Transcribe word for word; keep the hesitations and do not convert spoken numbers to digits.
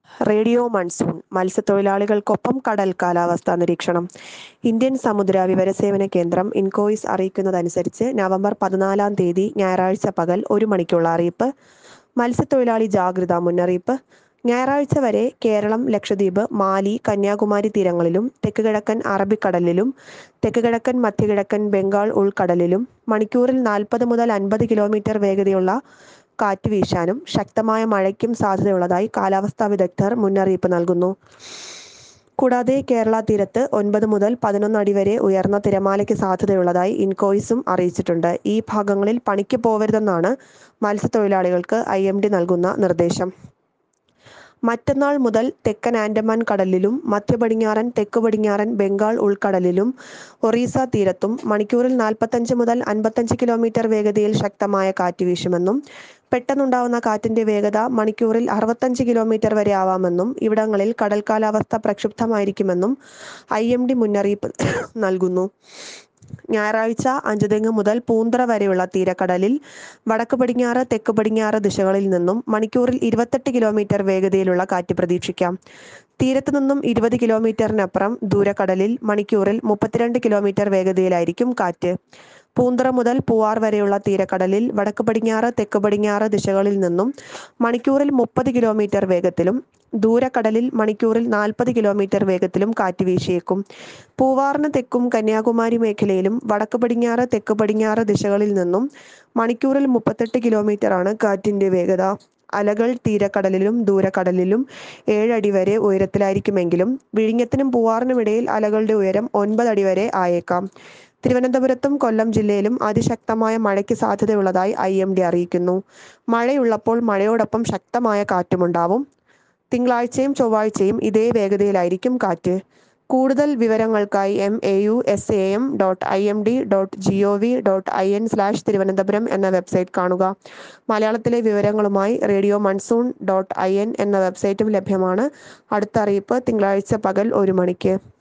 Radio monsoon മത്സ്യത്തൊഴിലാളികൾക്കൊപ്പം കടൽ കാലാവസ്ഥാ നിരീക്ഷണം. ഇന്ത്യൻ സമുദ്ര വിവരസേവന കേന്ദ്രം ഇൻകോയിസ് അറിയിക്കുന്നതനുസരിച്ച് നവംബർ പതിനാലാം തീയതി ഞായറാഴ്ച പകൽ ഒരു മണിക്കുള്ള അറിയിപ്പ്. മത്സ്യത്തൊഴിലാളി ജാഗ്രതാ മുന്നറിയിപ്പ്. ഞായറാഴ്ച വരെ കേരളം, ലക്ഷദ്വീപ്, മാലി, കന്യാകുമാരി തീരങ്ങളിലും തെക്ക് കിഴക്കൻ അറബിക്കടലിലും തെക്ക് കിഴക്കൻ മധ്യകിഴക്കൻ ബംഗാൾ ഉൾക്കടലിലും മണിക്കൂറിൽ നാൽപ്പത് മുതൽ അൻപത് കിലോമീറ്റർ വേഗതയുള്ള കാറ്റ് വീശാനും ശക്തമായ മഴയ്ക്കും സാധ്യതയുള്ളതായി കാലാവസ്ഥാ വിദഗ്ധർ മുന്നറിയിപ്പ് നൽകുന്നു. കൂടാതെ കേരള തീരത്ത് ഒൻപത് മുതൽ പതിനൊന്ന് അടി വരെ ഉയർന്ന തിരമാലയ്ക്ക് സാധ്യതയുള്ളതായി ഇൻകോയിസും അറിയിച്ചിട്ടുണ്ട്. ഈ ഭാഗങ്ങളിൽ പണിക്ക് പോവരുതെന്നാണ് മത്സ്യത്തൊഴിലാളികൾക്ക് ഐ എം ഡി നൽകുന്ന നിർദ്ദേശം. മറ്റന്നാൾ മുതൽ തെക്കൻ ആൻഡമാൻ കടലിലും മധ്യ പടിഞ്ഞാറൻ, തെക്ക് പടിഞ്ഞാറൻ ബംഗാൾ ഉൾക്കടലിലും ഒറീസ തീരത്തും മണിക്കൂറിൽ നാൽപ്പത്തഞ്ച് മുതൽ അൻപത്തഞ്ച് കിലോമീറ്റർ വേഗതയിൽ ശക്തമായ കാറ്റ് വീശുമെന്നും പെട്ടെന്നുണ്ടാവുന്ന കാറ്റിന്റെ വേഗത മണിക്കൂറിൽ അറുപത്തഞ്ച് കിലോമീറ്റർ വരെ ആവാമെന്നും ഇവിടങ്ങളിൽ കടൽ കാലാവസ്ഥ പ്രക്ഷുബ്ധമായിരിക്കുമെന്നും ഐ എം ഡി മുന്നറിയിപ്പ് നൽകുന്നു. ഞായറാഴ്ച അഞ്ചുതെങ്ങ് മുതൽ പൂന്തറ വരെയുള്ള തീരക്കടലിൽ വടക്ക് പടിഞ്ഞാറ്, തെക്ക് പടിഞ്ഞാറ് ദിശകളിൽ നിന്നും മണിക്കൂറിൽ ഇരുപത്തെട്ട് കിലോമീറ്റർ വേഗതയിലുള്ള കാറ്റ് പ്രതീക്ഷിക്കാം. തീരത്തു നിന്നും ഇരുപത് കിലോമീറ്ററിനപ്പുറം ദൂരക്കടലിൽ മണിക്കൂറിൽ മുപ്പത്തിരണ്ട് കിലോമീറ്റർ വേഗതയിലായിരിക്കും കാറ്റ്. പൂന്തറ മുതൽ പൂവാർ വരെയുള്ള തീരക്കടലിൽ വടക്ക് പടിഞ്ഞാറ്, തെക്ക് പടിഞ്ഞാറ് ദിശകളിൽ നിന്നും മണിക്കൂറിൽ മുപ്പത് കിലോമീറ്റർ വേഗത്തിലും ദൂരക്കടലിൽ മണിക്കൂറിൽ നാൽപ്പത് കിലോമീറ്റർ വേഗത്തിലും കാറ്റ് വീശിയേക്കും. പൂവാറിന് തെക്കും കന്യാകുമാരി മേഖലയിലും വടക്ക് പടിഞ്ഞാറ്, തെക്ക് പടിഞ്ഞാറ് ദിശകളിൽ നിന്നും മണിക്കൂറിൽ മുപ്പത്തെട്ട് കിലോമീറ്ററാണ് കാറ്റിന്റെ വേഗത. അലകൾ തീരക്കടലിലും ദൂരക്കടലിലും ഏഴടി വരെ ഉയരത്തിലായിരിക്കുമെങ്കിലും വിഴിഞ്ഞത്തിനും പൂവാറിനും ഇടയിൽ അലകളുടെ ഉയരം ഒൻപത് അടി വരെ ആയേക്കാം. തിരുവനന്തപുരത്തും കൊല്ലം ജില്ലയിലും അതിശക്തമായ മഴയ്ക്ക് സാധ്യതയുള്ളതായി ഐ എം ഡി അറിയിക്കുന്നു. മഴയുള്ളപ്പോൾ മഴയോടൊപ്പം ശക്തമായ കാറ്റുമുണ്ടാവും. തിങ്കളാഴ്ചയും ചൊവ്വാഴ്ചയും ഇതേ വേഗതയിലായിരിക്കും കാറ്റ്. കൂടുതൽ വിവരങ്ങൾക്കായി M A U S A M dot I M D dot G O V dot I N slash Thiruvananthapuram എന്ന വെബ്സൈറ്റ് കാണുക. മലയാളത്തിലെ വിവരങ്ങളുമായി radio monsoon dot I N എന്ന വെബ്സൈറ്റും ലഭ്യമാണ്. അടുത്ത അറിയിപ്പ് തിങ്കളാഴ്ച പകൽ ഒരു മണിക്ക്.